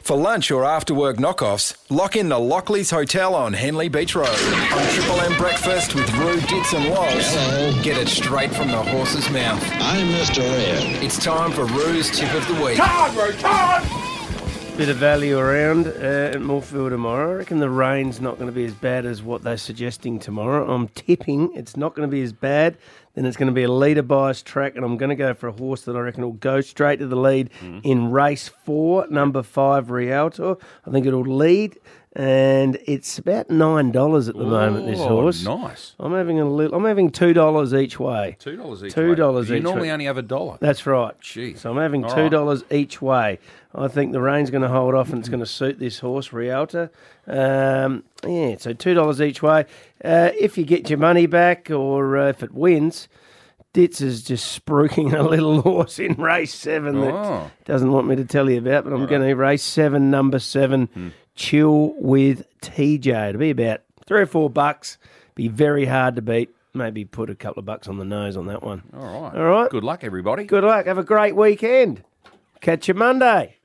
For lunch or after-work knockoffs, lock in the Lockley's Hotel on Henley Beach Road. On Triple M Breakfast with Roo, Dits and Woz. Hello. Get it straight from the horse's mouth. I'm Mr. Red. It's time for Roo's Tip of the Week. Bit of value around at Moorfield tomorrow. I reckon the rain's not going to be as bad as what they're suggesting tomorrow. I'm tipping it's not going to be as bad. Then it's going to be a leader bias track, and I'm going to go for a horse that I reckon will go straight to the lead in race 4, number 5, Rialto. I think it'll lead, and it's about $9 at the moment, this horse. Nice. I'm having $2 each way. $2 each $2 way. each You normally way. only have $1. That's right. Gee. So I'm having All $2 each way. I think the rain's going to hold off and it's going to suit this horse, Rialto. So $2 each way. If you get your money back or if it wins, Ditz is just spruiking a little horse in race 7 that doesn't want me to tell you about, but I'm going to race 7, number 7, Chill with TJ. It'll be about $3 or $4. Be very hard to beat. Maybe put a couple of bucks on the nose on that one. All right. All right. Good luck, everybody. Good luck. Have a great weekend. Catch you Monday.